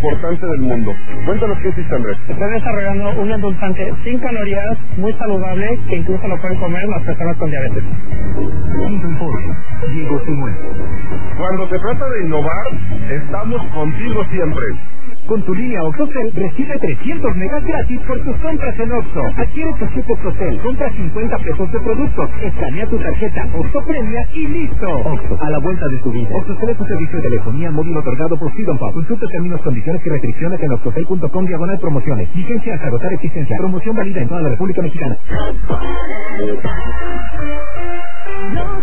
importante del mundo. Cuéntanos qué hiciste, Andrés. Estoy desarrollando un endulzante sin calorías, muy saludable, que incluso lo pueden comer las personas con diabetes. Diego Simuel. Cuando se trata de innovar, estamos contigo siempre. Con tu línea OXXOCEL recibe 300 megas gratis por tus compras en Oxxo. Adquiere tu chip OXXOCEL, compra 50 pesos de productos, escanea tu tarjeta Oxxo Premia y listo. Oxxo, a la vuelta de tu vida. OXXOCEL es tu servicio de telefonía móvil otorgado por Freedom Pub. Consulta términos, condiciones y restricciones en oxxocel.com/promociones. Vigencia hasta agotar existencia. Promoción válida en toda la República Mexicana.